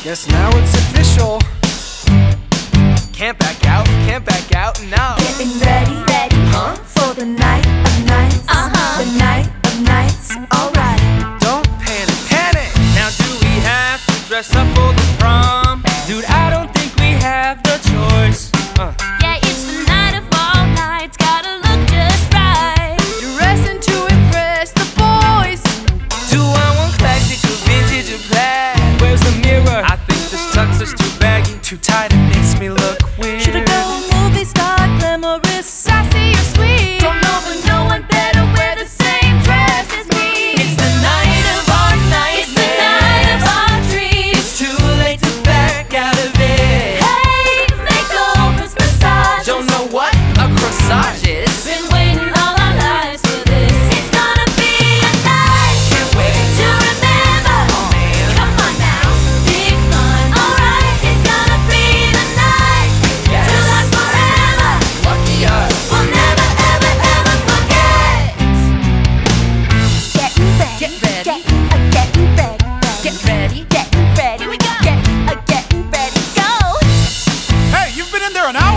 Guess now it's official. Can't back out, now. Getting ready, Huh? for the night of nights. The night of nights, alright. Don't panic. Now do we have to dress up for the prom? Dude, I don't think we have the choice. Yeah, it's the night of all nights, gotta look just right. Dressing to impress the boys. Do I want classic or vintage or plaid? Where's the mirror? I think this tux is too baggy. Too tight, it makes me look weird. Should I go movie star, glamorous, sassy or sweet? Don't know, but no one better wear the same dress as me. It's the night of our nights. It's the night of our dreams. It's too late to back out of it. Hey, makeovers, massages. Don't know what a corsage is. Been waiting all our lives for this. It's gonna be a night. Can't wait. To remember. Oh man. Come on now, big fun. Alright, it's gonna be the night. Yes. To last forever. Lucky us. We'll never, ever, ever forget. Getting ready, Get ready. getting ready, Get ready. getting ready. Here we go. Getting ready, go. Hey, you've been in there an hour?